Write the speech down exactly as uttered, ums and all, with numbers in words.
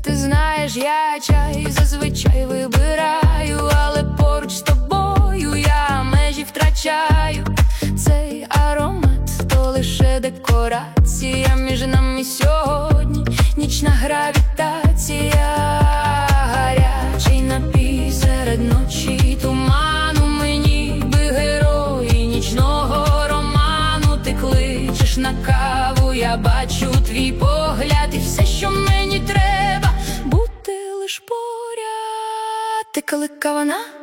Ти знаєш, я чай зазвичай вибираю, але поруч з тобою я межі втрачаю. Цей аромат то лише декорація, між нами сьогодні нічна гравітація. Гарячий напій серед ночі туману, ми ніби герої нічного роману. Ти кличеш на каву, я бачу твій погляд, і все, що мені треба, бути лиш поряд. Ти коли кава на